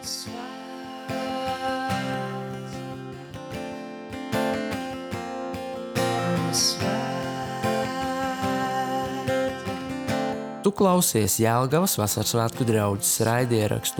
Tu klausies Jelgavas Vasarsvētku draudzes raidierakstu.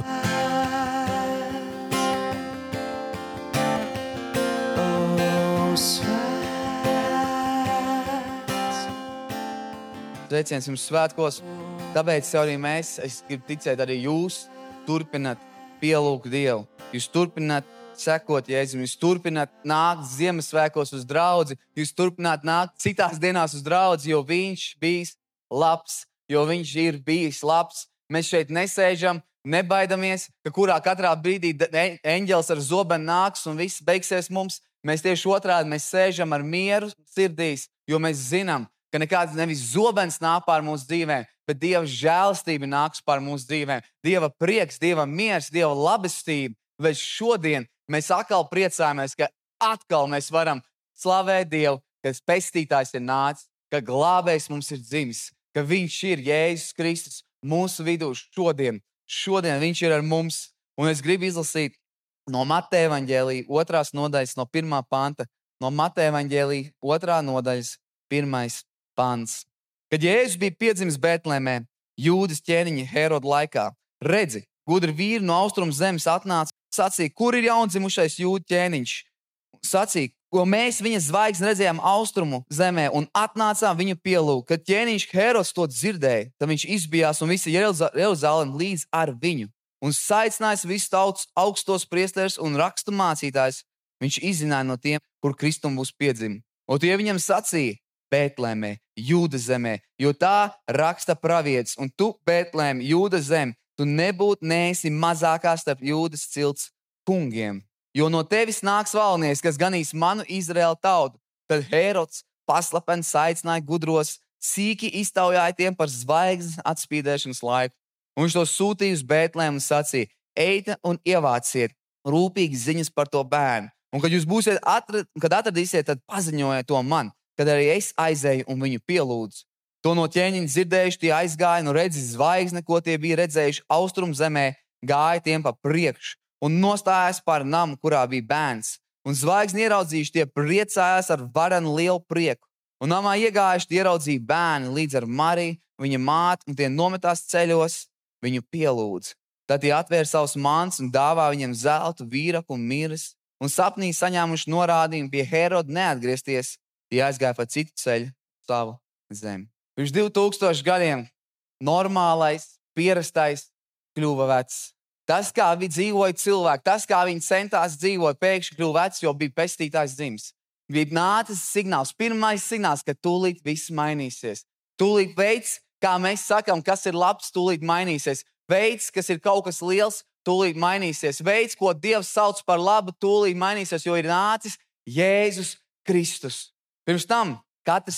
Sveiciens jums svētkos, tāpēc arī mēs, es gribu ticēt, arī jūs turpināt pielūgt Dievu. Jūs turpināt sekot Jēzum, jūs turpināt nākt Ziemassvētkos uz draudzi, jūs turpināt nākt citās dienās uz draudzi, jo viņš bijis labs, jo viņš ir bijis labs. Mēs šeit nesēžam, nebaidamies, ka katrā brīdī eņģelis ar zobenu nāks un viss beigsies mums. Mēs tieši otrādi, mēs sēžam ar mieru sirdīs, jo mēs zinām, ka nekāds nevis zobens nāk pār mūsu dzīvēm, bet Dieva žēlastība nāks pār mūsu dzīvēm. Dieva prieks, Dieva miers, Dieva labestība. Bet šodien mēs atkal priecājamies, ka atkal mēs varam slavēt Dievu, ka pestītājs ir nācis, ka glābējs mums ir dzimis, ka viņš ir Jēzus Kristus mūsu vidū šodien. Šodien viņš ir ar mums. Un es gribu izlasīt no Mateja evaņģēlija 2. nodaļas, no 1. panta. No Mateja evaņģēlija 2. nodaļas 1. pants. Kad Jēzus bija piedzimis Betlēmē, Jūdas ķēniņa Heroda laikā, redzi, gudri vīri no austrumu zemes atnāca, sacīja, kur ir jaundzimušais Jūda ķēniņš? Sacīja, ko mēs viņa zvaigzni redzējām austrumu zemē un atnācām viņu pielūgt. Kad ķēniņš Herods to dzirdēja, tad viņš izbijās un visa Jeruzaleme līdz ar viņu. Un saicinājis visus tautas augstos priesterus un rakstu mācītājus, viņš izzināja no tiem, kur Kristum būs piedzima. Un tie viņam sacīja, Betlēmē, Jūdas zemē, jo tā raksta pravietis, un tu, Betlēm, Jūdas zem, tu neesi mazākā starp Jūdas cilts kungiem. Jo no tevis nāks valnieks, kas ganīs manu Izraēlu tautu. Tad Herods paslapeni saicināja gudros, sīki iztaujāja tiem par zvaigznes atspīdēšanas laiku. Un viņš to sūtīja uz Betlēmu un sacīja, eita un ievāciet rūpīgi ziņas par to bērnu. Un kad jūs būsiet atradīsiet, tad paziņojiet to man, kad arī es aizēju un viņu pielūdzu. To no ķēniņa dzirdējuši, tie aizgāja, un redzi zvaigzne, ko tie bija redzējuši austrumu zemē, gāja tiem pa priekšu un nostājās pār namu, kurā bija bērns. Un zvaigzni ieraudzījuši, tie priecājās ar varenu lielu prieku. Un namā iegājuši, tie ieraudzīja bērnu līdz ar Mariju, viņa māti, un tie nometās ceļos, viņu pielūdz. Tad tie atvēra savus mantus un dāvā viņam zeltu, vīraku un miris, un sapnī saņēmuši norādījumu pie Heroda neatgriezties. Tie aizgāja pa citu ceļu savu zemi. Pirms 2000 gadiem normālais, pierastais kļuva vecs. Tas, kā viņi dzīvoja cilvēki, tas, kā viņi centās dzīvot, pēkšņi kļuva vecs, jo bija pestītājs dzimis. Bija nācis signāls, pirmais signāls, ka tūlīt viss mainīsies. Tūlīt veids, kā mēs sakam, kas ir labs, tūlīt mainīsies. Veids, kas ir kaut kas liels, tūlīt mainīsies. Veids, ko Dievs sauc par labu, tūlīt mainīsies, jo ir nācis Jēzus Kristus. Pirms tam katrs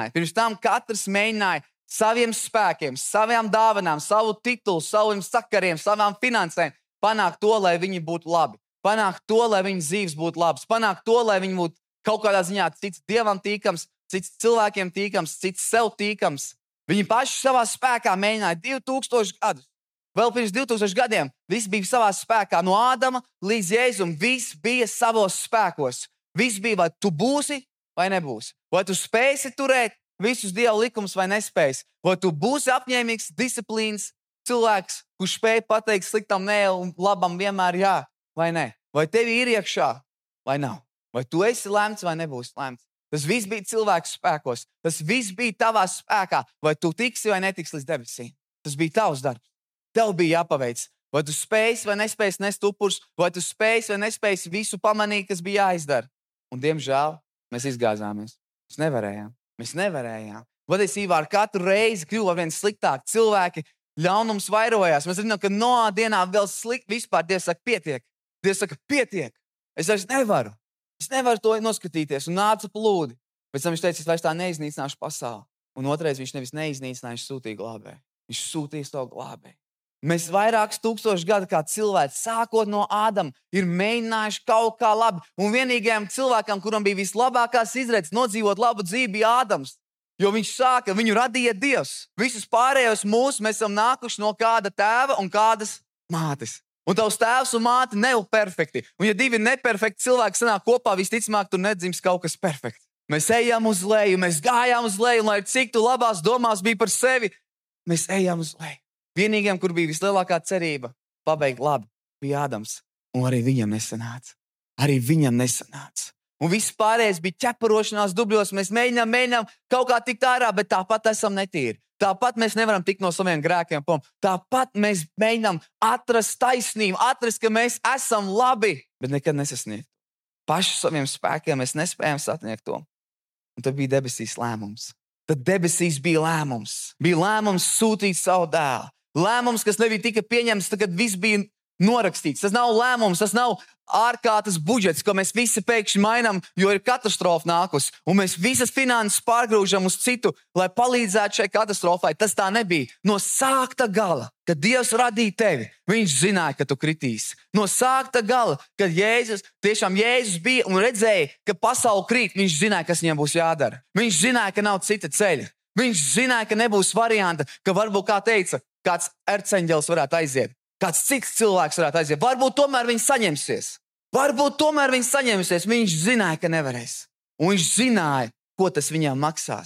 mēģināja saviem spēkiem, savām dāvanām, savu titulu, saviem sakariem, savām finansēm panākt to, lai viņi būtu labi. Panākt to, lai viņu dzīves būtu labas. Panākt to, lai viņi būtu kaut kādā ziņā cits Dievam tīkams, cits cilvēkiem tīkams, cits sev tīkams. Viņi paši savā spēkā mēģināja 2000 gadus. Vēl pirms 2000 gadiem viss bija savā spēkā. No Ādama līdz Jēzum viss bija savos spēkos. Viss bija, vai tu būsi vai nebūsi. Vai tu spēsi turēt visus Dieva likumus vai nespēsi. Vai tu būsi apņēmīgs, disciplīns cilvēks, kurš spēj pateikt sliktam nē un labam vienmēr jā vai nē. Vai tev ir iekšā vai nav. Vai tu esi lemts vai nebūsi lemts. Tas viss bija cilvēku spēkos. Tas viss bija tavā spēkā. Vai tu tiksi vai netiksi līdz debesīm. Tas bija tavs darbs. Tev bija jāpaveic. Vai tu spēsi vai nespēsi nest upurus, vai tu spēsi vai nespēsi visu pamanīt, kas bija jāizdara. Un, diemžēl, mēs izgāzāmies. Mēs nevarējām. Patiesībā ar katru reizi kļuva vien sliktāk. Cilvēki ļaunums vairojās. Mēs zinām, ka no dienā vēl slikt vispār. Dievs saka, pietiek. Dievs saka, pietiek. Es vairs nevaru. Es nevaru to noskatīties. Un nāca plūdi. Pēc tam viņš teica, es vairs tā neiznīcināšu pasauli. Un otrais viņš nevis neiznīcināja, viņš sūtīja glābēju. Viņš sūtīja savu glābēju. Mēs vairākus tūkstošus gadu kā cilvēki, sākot no Ādama, ir mēģinājuši kaut kā labi. Un vienīgajam cilvēkam, kuram bija vislabākās izredzes nodzīvot labu dzīvi, bija Ādams. Jo viņš sāka, viņu radīja Dievs. Visus pārējos mēs esam nākuši no kāda tēva un kādas mātes. Un tavs tēvs un māte nav perfekti. Un ja divi neperfekti cilvēki sanāk kopā, visticamāk, tur nedzims kaut kas perfekts. Mēs ejam uz leju, mēs gājām uz leju, un lai cik tu labās domās bija par sevi, mēs ejam uz leju. Vienīgiem, kur bija vislielākā cerība pabeigt labi, bija Ādams. Un arī viņam nesanāca. Un viss pārējais bija ķeparošanās dubļos. Mēs mēģinām kaut kā tikt ārā, bet tāpat esam netīri. Tāpat mēs nevaram tikt no saviem grēkiem prom. Tāpat mēs mēģinām atrast taisnību, atrast, ka mēs esam labi, bet nekad nesasniegt. Paši saviem spēkiem mēs nespējam sasniegt to. Un tad bija debesīs lēmums. Tad debesīs bija lēmums. Bija lēmums sūtīt savu dēlu. Lēmums, kas nebija tika pieņemts, tad, kad viss bija norakstīts. Tas nav lēmums, tas nav ārkārtas budžets, ko mēs visi pēkšņi mainām, jo ir katastrofa nākus. Un mēs visas finanses pārgrūžam uz citu, lai palīdzētu šai katastrofai. Tas tā nebija. No sākta gala, kad Dievs radīja tevi, viņš zināja, ka tu kritīsi. No sākta gala, kad Jēzus bija un redzēja, ka pasaule krīt, viņš zināja, kas viņam būs jādara. Viņš zināja, ka nav cita ceļa. Viņš zināja, ka nebūs varianta, ka varbūt, kā teica, kāds erceņģelis varētu aiziet. Kāds cits cilvēks varētu aiziet. Varbūt tomēr viņš saņemsies. Viņš zināja, ka nevarēs. Un viņš zināja, ko tas viņam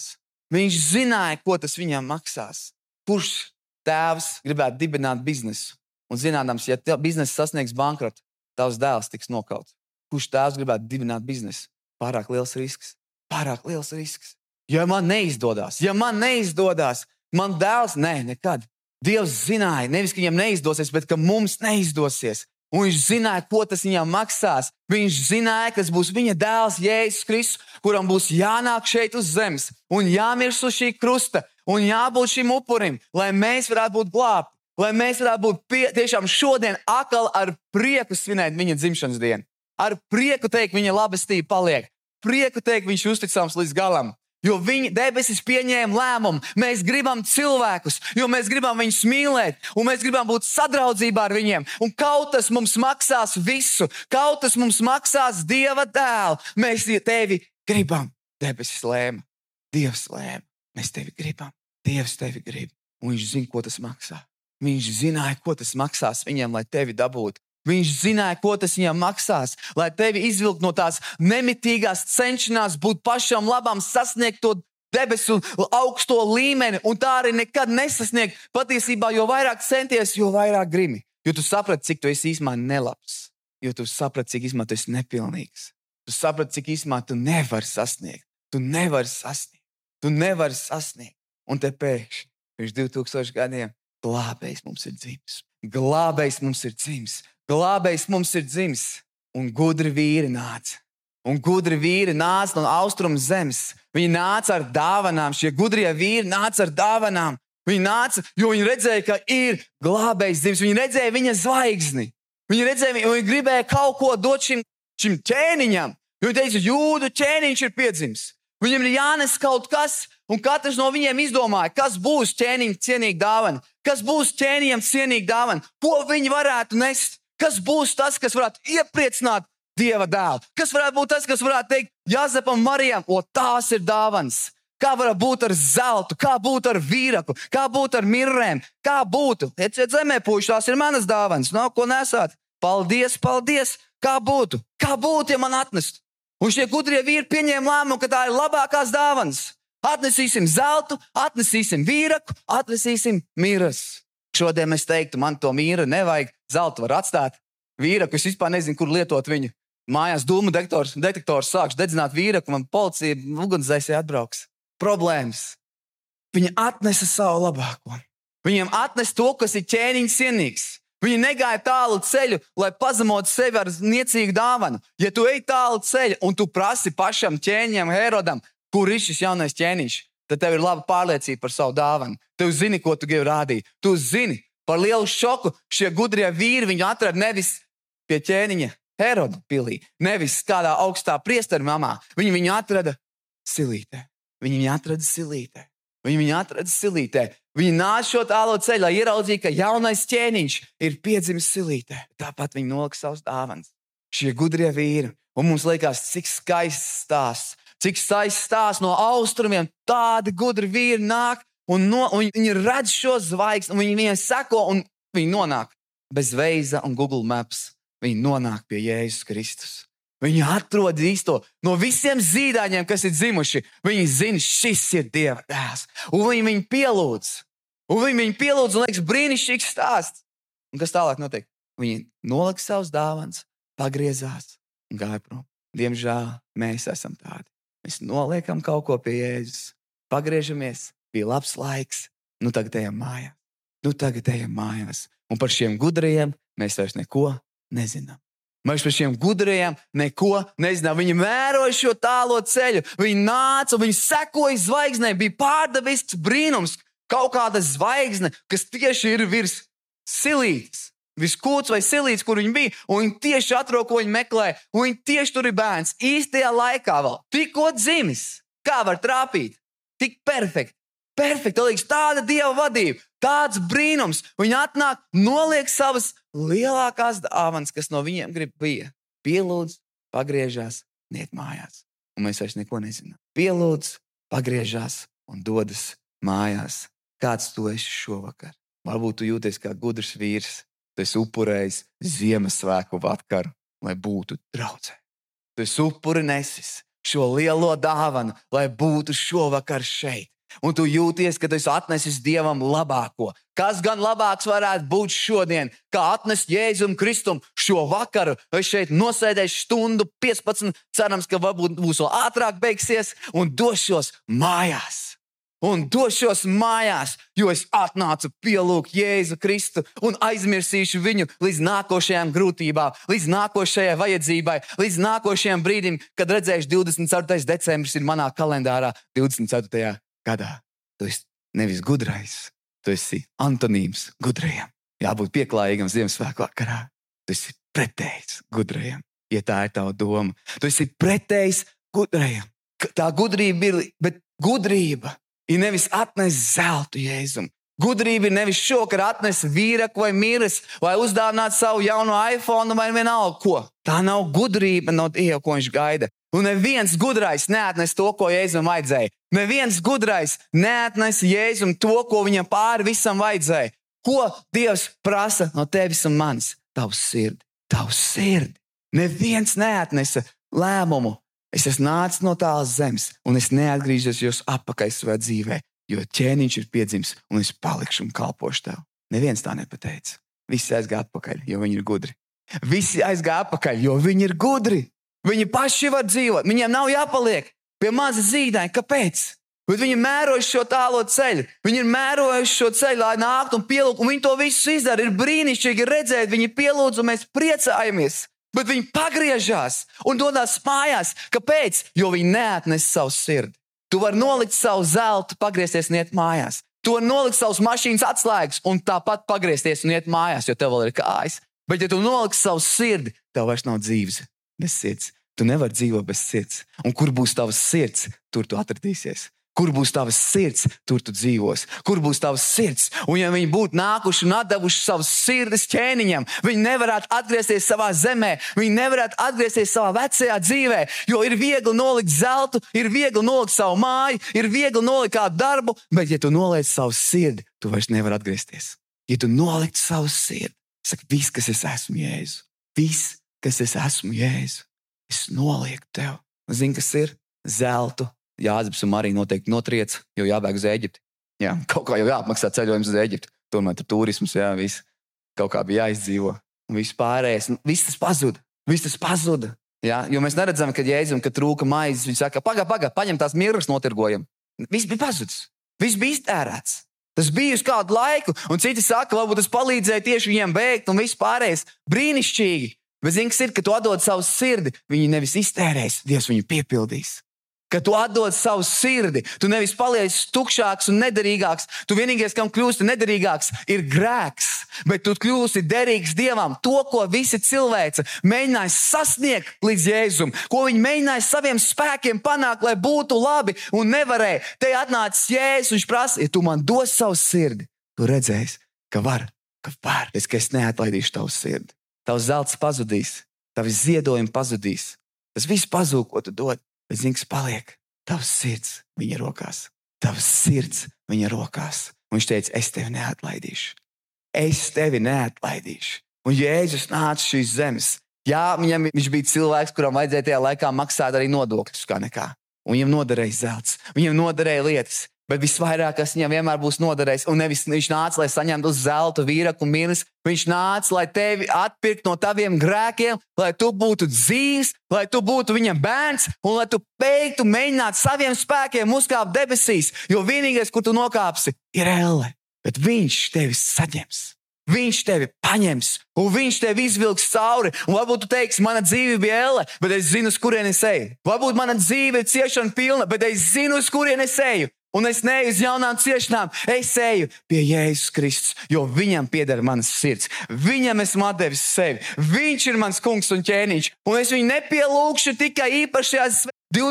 maksās. Kurš tēvs gribētu dibināt biznesu? Un zinādams, ja biznesa sasniegs bankrotu, tavs dēls tiks nokauts. Kurš tēvs gribētu dibināt biznesu? Pārāk liels risks. Ja man neizdodas, man dēls, nekad. Dievs zināja, nevis, ka viņam neizdosies, bet ka mums neizdosies. Un viņš zināja, ko tas viņam maksās. Viņš zināja, kas būs viņa dēls Jēzus Kristus, kuram būs jānāk šeit uz zemes un jāmirst uz šī krusta un jābūt šim upurim, lai mēs varētu būt glābti, lai mēs varētu būt tiešām šodien atkal ar prieku svinēt viņa dzimšanas dienu. Ar prieku teikt, viņa labestība paliek. Prieku teikt, viņš uzticams līdz galam. Jo viņi debesis pieņēma lēmumu. Mēs gribam cilvēkus, jo mēs gribam viņus mīlēt, un mēs gribam būt sadraudzībā ar viņiem. Un kaut tas mums maksās visu, kaut tas mums maksās Dieva dēlu. Mēs tevi gribam. Debesis lēma, Dievs lēma. Mēs tevi gribam, Dievs tevi grib. Un viņš zina, ko tas maksā. Viņš zināja, ko tas maksās viņam, lai tevi dabūtu. Viņš zināja, ko tas viņam maksās, lai tevi izvilkt no tās nemitīgās cenšanās būt pašam labam, sasniegt to debesu augsto līmeni, un tā arī nekad nesasniegt. Patiesībā, jo vairāk centies, jo vairāk grimi. Jo tu saprati, cik tu esi īstenībā nelabs. Jo tu saprati, cik īstenībā tu esi nepilnīgs. Tu saprati, cik īstenībā tu nevari sasniegt. Un te pēkšņi, pirms 2000 gadiem, glābējs mums ir dzimis. Un gudri vīri nāca. No austrumu zemes. Viņi nāca ar dāvanām. Šie gudrie vīri nāca ar dāvanām. Viņi nāca, jo viņi redzēja, ka ir glābējs dzimis. Viņi redzēja viņa zvaigzni. Viņi gribēja kaut ko dot šim ķēniņam. Viņi teica, jūdu ķēniņš ir piedzimis. Viņam ir jānes kaut kas, un katrs no viņiem izdomāja, kas būs ķēniņa cienīga dāvana. Kas būs ķēniņam cienīga dāvana? Ko viņi varētu nest? Kas būs tas, kas varētu iepriecināt Dieva dēlu? Kas varētu būt tas, kas varētu teikt Jāzepam, Marijam, tās ir dāvanas? Kā var būt ar zeltu, kā būt ar vīraku, kā būt ar mirrēm, kā būtu? Ieciet zemē, puiši, tās ir manas dāvanas, nav ko nesāt. Paldies, kā būtu, ja man atnest? Un šie gudrie vīri pieņēma lēmumu, ka tā ir labākās dāvanas. Atnesīsim zeltu, atnesīsim vīraku, atnesīsim mirras. Šodien es teiktu, man to mīra nevajag, zeltu var atstāt. Vīraku, es vispār nezinu, kur lietot viņu. Mājās dūmu detektors sākšu dedzināt vīraku, man policija ugunsdzēsēji atbrauks. Problēmas. Viņi atnesa savu labāko. Viņiem atnesa to, kas ir ķēniņš cienīgs. Viņi negāja tālu ceļu, lai pazemotu sevi ar niecīgu dāvanu. Ja tu ej tālu ceļu un tu prasi pašam ķēniņam Herodam, kur ir šis jaunais ķēniņš, tad tev ir laba pārliecība par savu dāvanu. Tu zini, ko tu gribi rādīt. Tu zini, par lielu šoku šie gudrie vīri viņu atrada nevis pie ķēniņa Heroda pilī, nevis kādā augstā priestera mamā. Viņi viņu atrada silītē. Viņi nāca šo tālo ceļu, lai ieraudzītu, ka jaunais ķēniņš ir piedzimis silītē. Tāpat viņi nolika savus dāvanas. Šie gudrie vīri. Un mums liekas, cik skaists stāsts no austrumiem. Tādi gudri vīri nāk un viņi redz šo zvaigzni, un viņi viņiem seko un viņi nonāk bez Veiza un Google Maps, viņi nonāk pie Jēzus Kristus. Viņi atrod īsto no visiem zīdaiņiem, kas ir dzimuši. Viņi zina, šis ir Dieva dēls. Un viņi viņu pielūdz. Un liekas brīnišķīgs stāsts. Un kas tālāk notiek? Viņi nolika savus dāvanas, pagriezās un gāja prom. Diemžēl mēs esam tādi. Mēs noliekam kaut ko pie Jēzus, pagriežamies, bija labs laiks, tagad ejam mājās. Un par šiem gudrajiem mēs vairs neko nezinām. Mēs par šiem gudrajiem neko nezinām. Viņi mēroja šo tālo ceļu, viņi nāca, viņi sekoja zvaigznei, bija pārdavisks brīnums, kaut kāda zvaigzne, kas tieši ir virs silītes. Viskūts vai silīts, kur viņi bija, un viņi tieši atrod, ko viņi meklē, un viņi tieši tur ir bērns, īstajā laikā vēl, tikko dzimis. Kā var trāpīt? Tik perfekti. Perfekti, liekas, tāda Dieva vadība, tāds brīnums. Viņi atnāk, noliek savas lielākās dāvanas, kas no viņiem bija. Pielūdz, pagriežās, iet mājās. Un mēs vairs neko nezinām. Pielūdz, pagriežās un dodas mājās. Kāds tu esi šovakar? Varbūt tu jūties kā gudrs vīrs. Tu esi upurējis Ziemassvētku vakaru, lai būtu draudzē. Tu esi upuri nesis šo lielo dāvanu, lai būtu šovakar šeit. Un tu jūties, ka tu esi atnesis Dievam labāko. Kas gan labāks varētu būt šodien, kā atnest Jēzum Kristum šo vakaru? Es šeit nosēdēšu stundu 15, cerams, ka varbūt būs vēl ātrāk beigsies, un došos mājās. Jo es atnācu pielūgt Jēzu Kristu un aizmirsīšu viņu līdz nākošajām grūtībām, līdz nākošajai vajadzībai, līdz nākošajam brīdim, kad redzēšu 24. decembris ir manā kalendārā 24. gadā. Tu esi nevis gudrais, tu esi antonīms gudrajam. Jābūt pieklājīgam Ziemassvētku vakarā. Tu esi pretējs gudrajam, ja tā ir tava doma. Tu esi pretējs gudrajam. Tā gudrība ir, bet gudrība ir nevis atnest zeltu Jēzum. Gudrība ir nevis šokar atnest vīraku vai miras, vai uzdāvināt savu jauno iPhone vai vienalga ko. Tā nav gudrība no Dieva, ko viņš gaida. Un neviens gudrais neatnes to, ko Jēzum vajadzēja. Neviens gudrais neatnes Jēzum to, ko viņam pāri visam vajadzēja. Ko Dievs prasa no tevis un manis? Tavu sirdi. Neviens neatnesa lēmumu. Es esmu nācis no tālas zemes, un es neatgriežos atpakaļ savā dzīvē, jo ķēniņš ir piedzimis, un es palikšu un kalpošu tev. Neviens tā nepateica. Visi aizgāja atpakaļ, jo viņi ir gudri. Viņi paši var dzīvot, viņiem nav jāpaliek pie maza zīdaiņa. Kāpēc? Bet viņi mērojuši šo tālo ceļu. Viņi ir mērojuši šo ceļu, lai nāktu un pielūgtu, un viņi to visu izdara. Ir brīnišķīgi redzēt, viņi pielūdz, un mēs priecājamies. Bet viņi pagriežās un dodas mājās. Kāpēc? Jo viņi neatnes savu sirdi. Tu vari nolikt savu zeltu, pagriezties un iet mājās. Tu vari nolikt savus mašīnas atslēgas un tāpat pagriezties un iet mājās, jo tev vēl ir kājas. Bet ja tu noliksi savu sirdi, tev vairs nav dzīves bez sirds. Tu nevari dzīvot bez sirds. Un kur būs tavs sirds, tur tu atradīsies. Kur būs tavs sirds, tur tu dzīvos. Kur būs tavs sirds? Un ja viņi būtu nākuši un atdevuši savus sirdis ķēniņam, viņi nevarētu atgriezties savā zemē, viņi nevarētu atgriezties savā vecajā dzīvē, jo ir viegli nolikt zeltu, ir viegli nolikt savu māju, ir viegli nolikt kādu darbu, bet ja tu noliec savu sirdi, tu vairs nevari atgriezties. Ja tu nolikt savu sirdi, saka, viss, kas es esmu Jēzu, es nolieku tev. Zini, kas ir? Zeltu. Jāzeps un Marija noteikti notriec, jo jābēg uz Ēģipti. Jā, kaut kā jau jāapmaksā ceļojums uz Ēģipti. Tomēr tur turisms, jā, viss. Kaut kā bija jāizdzīvo. Un viss pārējais, viss tas pazuda. Jā, jo mēs neredzam, kad Jēzum, kad trūka maizes, viņi saka, paņem tās mirras notirgojam. Viss bija pazudis. Viss bija iztērēts. Tas bija uz kādu laiku, un citi saka, varbūt tas palīdzēja tieši viņiem bēgt un viss pārējais. Brīnišķīgi. Bet zini, kas ir, ka tu atdod savu sirdi, viņi nevis iztērēs, Dievs viņu piepildīs. Kad tu atdod savu sirdi, tu nevis paliec tukšāks un nederīgāks. Tu vienīgais, kam kļūsti nederīgāks, ir grēks. Bet tu kļūsti derīgs Dievam. To, ko visi cilvēci mēģināja sasniegt līdz Jēzum, ko viņi mēģināja saviem spēkiem panākt, lai būtu labi un nevarēja. Te atnācis Jēzus, viņš prasa, ja tu man dos savu sirdi, tu redzēsi, ka var. Es neatlaidīšu tavu sirdi. Tavs zelts pazudīs, tavi ziedojumi pazudīs. Tas viss pazūd, ko tu dod. Bet zini, kas paliek? Tavs sirds viņa rokās. Un viņš teica, es tevi neatlaidīšu. es tevi neatlaidīšu. Un Jēzus nāca šīs zemes. Jā, viņš bija cilvēks, kuram vajadzēja tajā laikā maksāt arī nodokļus kā nekā. Un viņam noderēja zelts, viņam noderēja lietas. Bet visvairāk, kas viņam vienmēr būs noderējis, un nevis viņš nāca, lai saņemtu zeltu, vīraku un miris, viņš nāca, lai tevi atpirkt no taviem grēkiem, lai tu būtu dzīvs, lai tu būtu viņa bērns, un lai tu beigtu mēģināt saviem spēkiem uzkāpt debesīs, jo vienīgais, kur tu nokāpsi, ir elle. Bet viņš tevi saņems, viņš tevi paņems, un viņš tevi izvilks cauri. Un varbūt tu teiksi, mana dzīve bija elle, bet es zinu, uz kurien es eju. Varbūt mana dzīve ir ciešana pilna, bet es zinu, uz kurien es eju. Un es neju uz jaunām ciešanām, es eju pie Jēzus Kristus, jo viņam pieder manas sirds. Viņam esmu atdevis sevi. Viņš ir mans kungs un ķēniņš. Un es viņu nepielūgšu tikai īpašajās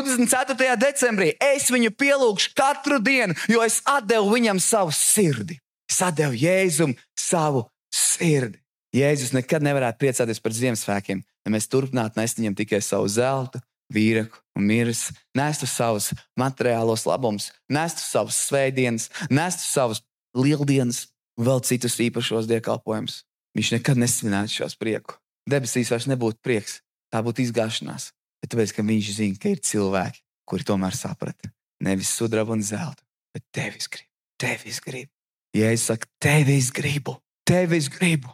24. decembrī. Es viņu pielūgšu katru dienu, jo es atdevu viņam savu sirdi. Es atdevu Jēzum savu sirdi. Jēzus nekad nevarētu priecāties par Ziemassvētkiem, ja mēs turpinātu nest viņam tikai savu zeltu, vīraku un miris, nestu savus materiālos labumus, nestu savus svētdienas, nestu savus lieldienas un vēl citus īpašos dievkalpojumus. Viņš nekad nesvinētu šos prieku. Debesīs vairs nebūtu prieks, tā būtu izgāšanās. Bet tāpēc, ka viņš zina, ka ir cilvēki, kuri tomēr saprata. Nevis sudrabu un zeltu, bet tevis gribu. Tevis gribu. Jēzus saka, tevis gribu. Tevis gribu.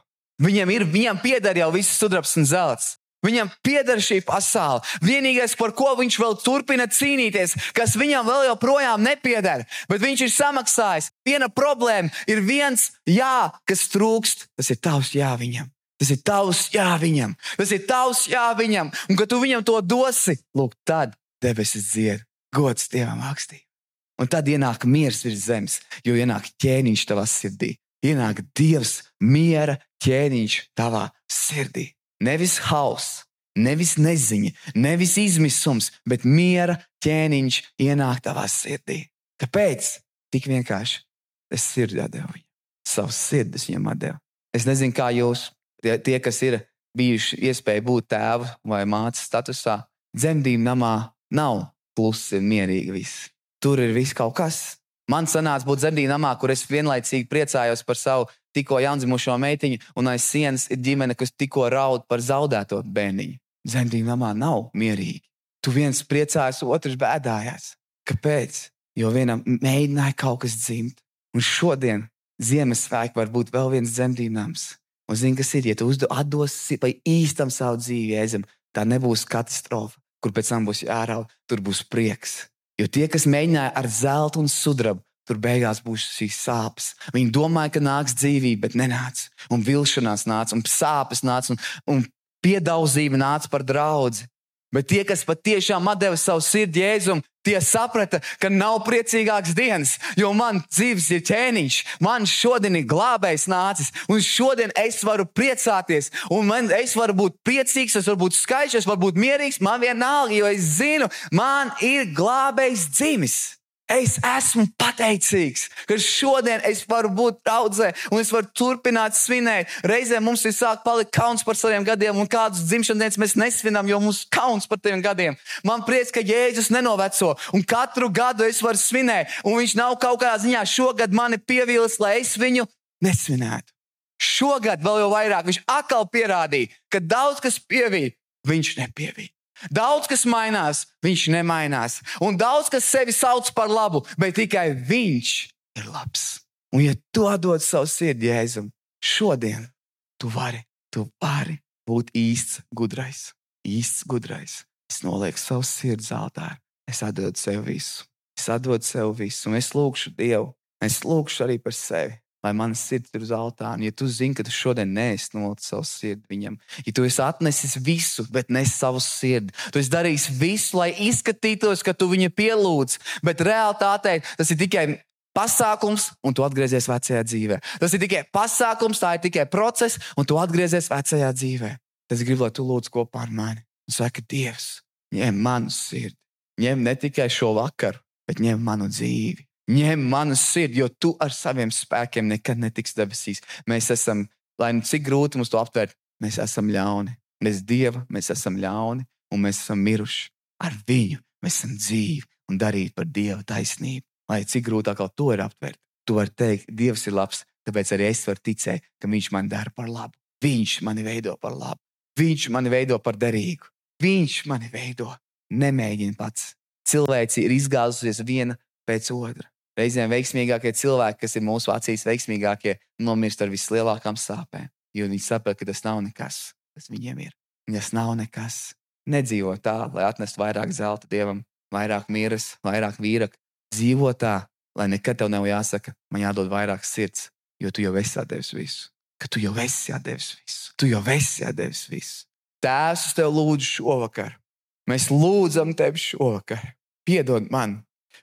Viņam pieder jau viss sudrabs un zelts. Viņam pieder šī pasaule. Vienīgais, par ko viņš vēl turpina cīnīties, kas viņam vēl joprojām nepieder, bet viņš ir samaksājis. Viena problēma ir viens jā, kas trūkst. Tas ir tavs jā viņam. Tas ir tavs jā viņam. Tas ir tavs jā viņam. Un kad tu viņam to dosi, lūk, tad debesis dzied. Gods Dievam augstī. Un tad ienāk miers virs zemes, jo ienāk ķēniņš tavā sirdī. Ienāk Dievs miera ķēniņš tavā sirdī. Nevis hauss, nevis neziņa, nevis izmisums, bet miera ķēniņš ienāk tavā sirdī. Kāpēc? Tik vienkārši. Es sirdi atdevu viņam. Savu sirdi es viņam atdevu. Es nezinu, kā jūs, tie, kas ir bijuši iespēja būt tēva vai mātes statusā, dzemdību namā nav klusi un mierīgi viss. Tur ir viss kaut kas. Man sanāca būt dzemdību namā, kur es vienlaicīgi priecājos par savu tikko jaundzimušo meitiņu, un aiz sienas ir ģimene, kas tikko raud par zaudēto bērniņu. Dzemdību namā nav mierīgi. Tu viens priecājas, otrs bēdājās. Kāpēc? Jo vienam mēģināja kaut kas dzimt. Un šodien Ziemassvētki var būt vēl viens dzemdību nams. Un zini, kas ir, ja tu atdosi vai īstam savu dzīvi Jēzum, tā nebūs katastrofa, kur pēc tam būs jāraud, tur būs prieks. Jo tie, kas mēģināja ar zeltu un sudrabu, tur beigās būs šīs sāpes. Viņi domāja, ka nāks dzīvība, bet nenāca. Un vilšanās nāca, un sāpes nāca, un piedauzība nāca par draudzi. Bet tie, kas patiešām atdeva savu sirdi Jēzum, tie saprata, ka nav priecīgāks dienas, jo man dzīves ir ķēniņš, man šodien ir glābējs nācis, un šodien es varu priecāties, un es varu būt priecīgs, es varu būt skaists, es varu būt mierīgs, man vienalga, jo es zinu, man ir glābējs dzimis. Es esmu pateicīgs, ka šodien es varu būt draudzē un es varu turpināt svinēt. Reizēm mums ir sāk palikt kauns par saviem gadiem un kādus dzimšanas dienas mēs nesvinām, jo mums kauns par tiem gadiem. Man prieks, ka Jēzus nenoveco un katru gadu es varu svinēt un viņš nav kaut kādā ziņā šogad mani pievīlis, lai es viņu nesvinētu. Šogad vēl jau vairāk viņš atkal pierādīja, ka daudz kas pievīja, viņš nepievīja. Daudz, kas mainās, viņš nemainās. Un daudz, kas sevi sauc par labu, bet tikai viņš ir labs. Un ja tu atdod savu sirdi Jēzum, šodien tu vari būt īsts gudrais. Īsts gudrais. Es nolieku savu sirdi uz altāra. Es atdodu sev visu. Un es lūgšu Dievu. Es lūgšu arī par sevi. Lai manas sirds ir uz altāra. Ja tu zini, ka tu šodien neesi nolicis savu sirdi viņam, ja tu esi atnesis visu, bet nes savu sirdi, tu esi darījis visu, lai izskatītos, ka tu viņu pielūdz, bet realitātei tas ir tikai pasākums, un tu atgriezies vecajā dzīvē. Tas ir tikai pasākums, tā ir tikai process, un tu atgriezies vecajā dzīvē. Es gribu, lai tu lūdz kopā ar mani un saki, Dievs, ņem manu sirdi. Ņem ne tikai šo vakaru, bet ņem manu dzīvi. Ņem manu sirdi, jo tu ar saviem spēkiem nekad netiks debesīs. Mēs esam, lai nu cik grūti mums to aptvērt, mēs esam ļauni. Bez Dieva mēs esam ļauni un mēs esam miruši. Ar viņu mēs esam dzīvi un darīt par Dieva taisnību. Lai cik grūtāk to ir aptvērt, tu vari teikt, Dievs ir labs, tāpēc arī es varu ticēt, ka viņš man dara par labu. Viņš mani veido par labu. Viņš mani veido par derīgu. Viņš mani veido. Nemēģini pats. Cilvēci ir izgāzusies viena pēc otra. Reizēm veiksmīgākie cilvēki, kas ir mūsu acīs veiksmīgākie, nomirst ar vislielākām sāpēm, jo viņi saprot, ka tas nav nekas, kas viņiem ir. Tas nav nekas. Nedzīvo tā, lai atnestu vairāk zelta Dievam, vairāk mieras, vairāk vīraka. Dzīvo tā, lai nekad tev nav jāsaka, man jādod vairāk sirds, jo tu jau esi atdevis visu. Ka tu jau esi atdevis visu. Tu jau esi atdevis visu. Tēvs, es tev lūdzu šovakar. Mēs lūdzam tevi šovakar. Piedod man,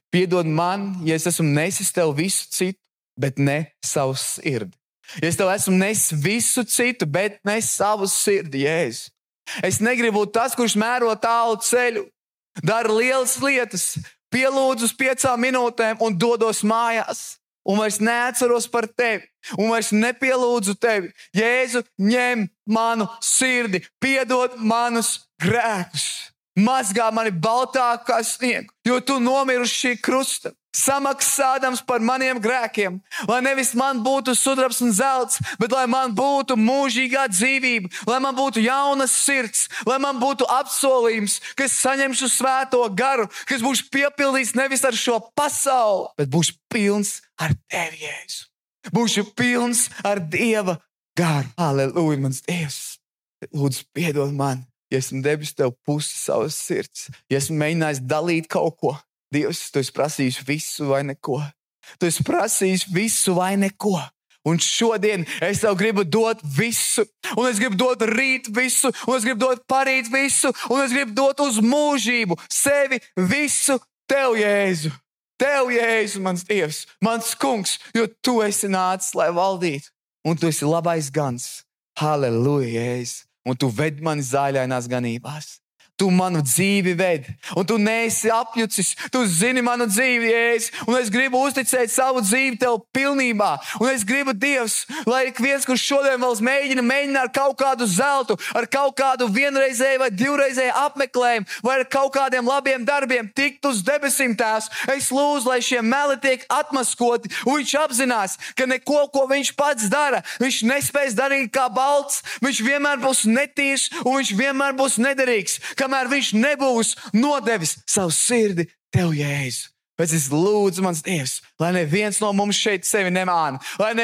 ja es esmu nesis tev visu citu, bet ne savu sirdi. Ja es tev esmu nesis visu citu, bet ne savu sirdi, Jēzus. Es negribu būt tas, kurš mēro tālu ceļu, dara lielas lietas, pielūdzu uz 5 minūtēm un dodos mājās. Un vairs neatceros par tevi, un vairs nepielūdzu tevi. Jēzu, ņem manu sirdi, piedod manus grēkus. Mazgā mani baltāk kā sniegu, jo tu nomiri uz šī krusta, samaksādams par maniem grēkiem, lai nevis man būtu sudrabs un zelts, bet lai man būtu mūžīgā dzīvība, lai man būtu jaunas sirds, lai man būtu apsolījums, ka es saņemšu svēto garu, kas būs piepildīts nevis ar šo pasauli, bet būs pilns ar tevi, Jēzu. Būšu pilns ar Dieva garu. Halleluja, mans Dievs. Lūdzu, piedod man. Ja esmu devis tev pusi savas sirds, ja esmu mēģinājis dalīt kaut ko, Dievs, tu esi prasījis visu vai neko. Tu esi prasījis visu vai neko. Un šodien es tev gribu dot visu, un es gribu dot rīt visu, un es gribu dot parīt visu, un es gribu dot uz mūžību sevi visu tev, Jēzu. Tev, Jēzu, mans Dievs, mans kungs, jo tu esi nācis, lai valdītu. Un tu esi labais gans. Halleluja, Jēzu. Un tu ved mani zāļainās ganībās. Tu manu dzīvi ved, un tu neesi apjucis. Tu zini manu dzīvi, Jēzus, un es gribu uzticēt savu dzīvi tev pilnībā. Un es gribu, Dievs, lai ik viens, kurš šodien vēl mēģina ar kaut kādu zeltu, ar kaut kādu vienreizēju vai divreizēju apmeklējumu, vai ar kaut kādiem labiem darbiem tikt uz debesīm, Tēvs. Es lūdzu, lai šie meli tiek atmaskoti, un viņš apzinās, ka neko, ko viņš pats dara, viņš nespēs darīt kā balts, viņš vienmēr būs netīrs, un viņš vienmēr būs nederīgs, kamēr viņš nebūs nodevis savu sirdi tev, Jēzu. Bet es lūdzu, mans Dievs, lai neviens no mums šeit sevi nemāna,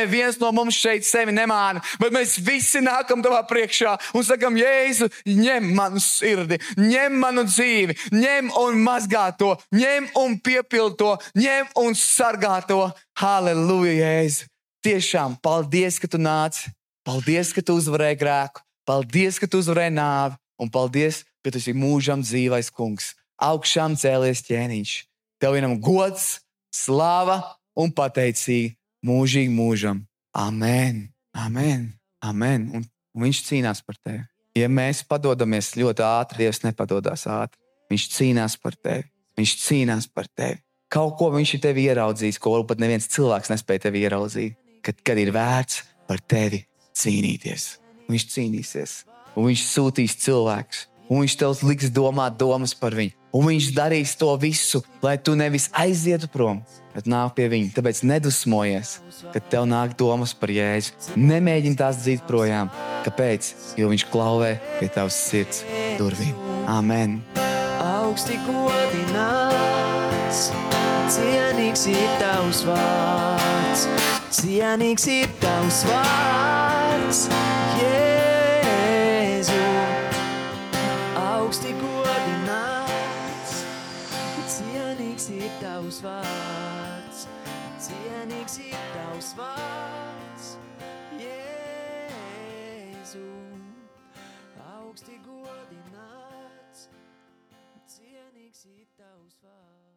bet mēs visi nākam tavā priekšā un sakam, Jēzu, ņem manu sirdi, ņem manu dzīvi, ņem un mazgā to, ņem un piepild to, ņem un sargā to. Halleluja, Jēzu. Tiešām, paldies, ka tu nāci, paldies, ka tu uzvarēji grēku, paldies, ka tu uzvarēji nāvi, un paldies, ka tu esi mūžam dzīvais kungs, augšām cēlies ķēniņš. Tev vienam gods, slava un pateicība mūžīgi mūžam. Amen, amen, amen. Un viņš cīnās par tevi. Ja mēs padodamies ļoti ātri, Dievs nepadodās ātri. Viņš cīnās par tevi. Viņš cīnās par tevi. Kaut ko viņš ir tevi ieraudzījis, ko pat neviens cilvēks nespēja tevi ieraudzīt. Kad ir vērts par tevi cīnīties. Viņš cīnīsies. Un viņš sūtīs cilvēkus. Un viņš tev liks domāt domas par viņu. Un viņš darīs to visu, lai tu nevis aizietu prom, bet nāk pie viņa. Tāpēc nedusmojies, kad tev nāk domas par Jēzu. Nemēģini tās dzīt projām. Kāpēc? Jo viņš klauvē pie tavas sirds durvīm. Amen. Augsti godināts, cienīgs ir tavs vārds, cienīgs ir tavs vārds, Jēzu. Augsti godināts, cienīgs ir tavs vārds, cienīgs ir tavs vārds, Jēzu. Augsti godināts, cienīgs ir tavs vārds.